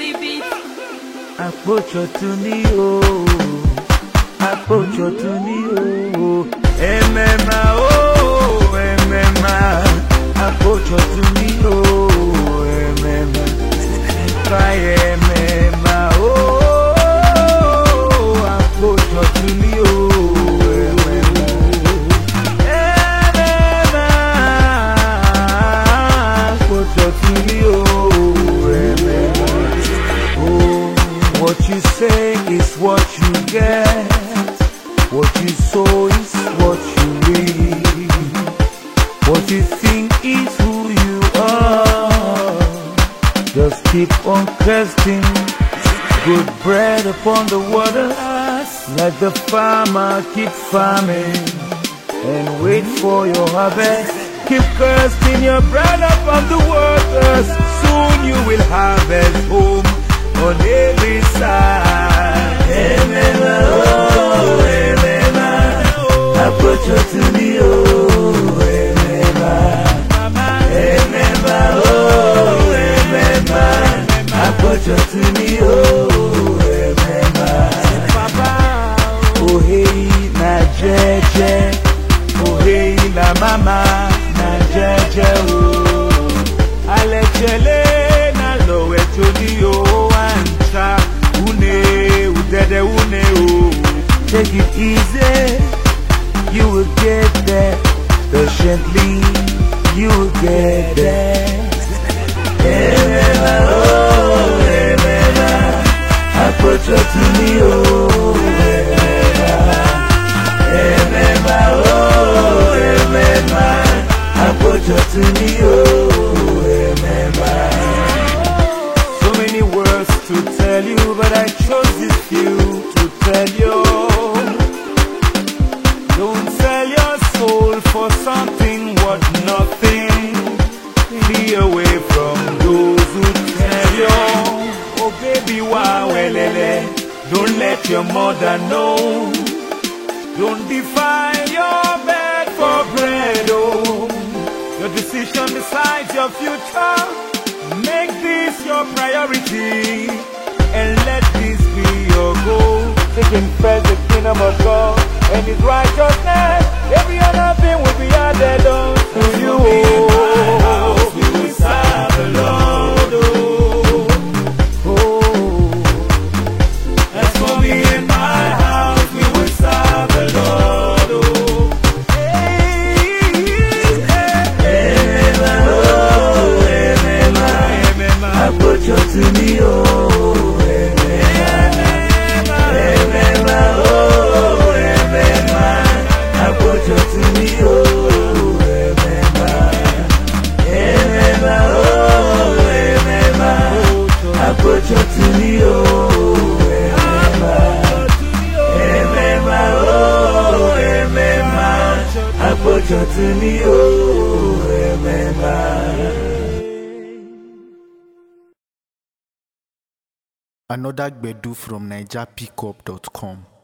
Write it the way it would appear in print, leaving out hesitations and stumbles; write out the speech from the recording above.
Approach to me, oh. Approach to me, oh. Emema, oh, emema. Approach to me, oh, emema. Try emema, oh. Approach to me, oh, emema. Emema. Approach to me, oh, emema. Oh, what you say is what you get. What you sow is what you reap. What you think is who you are. Just keep on casting good bread upon the waters. Let the farmer keep farming and wait for your harvest. Keep casting your bread upon the waters. Soon you will harvest home on every side. Amen, oh, amen. Approach to me, oh, amen. Amen, oh, amen. Approach to me, oh, amen. Oh, hey, na jeje. Oh, hey, na mama, na jeje, oh. Alechele na lowe to me, oh. Take it easy, you will get there. Patiently, you will get there. Emema, oh, emema. Approach to me, oh, emema. Emema, oh, emema. Approach to me, oh, emema. So many words to tell you, but I chose this few to tell you. Don't sell your soul for something worth nothing. Flee away from those who tell you, oh baby, wawelele. Don't let your mother know. Don't defile your bed for bread, oh. Your decision decides your future. Make this your priority and let this be your goal. Seeking first the kingdom of God and His righteousness. Every other thing will be added on to you. We will serve the Lord. Oh, as for me and my house, we will serve the Lord. Oh, approach to me, oh, emema, oh, emema. Approach to me, oh, emema, emema, oh, emema. Approach to me, oh, emema, emema, oh, emema. Approach to me, oh, emema. Another Gbedu from NigerPickup.com.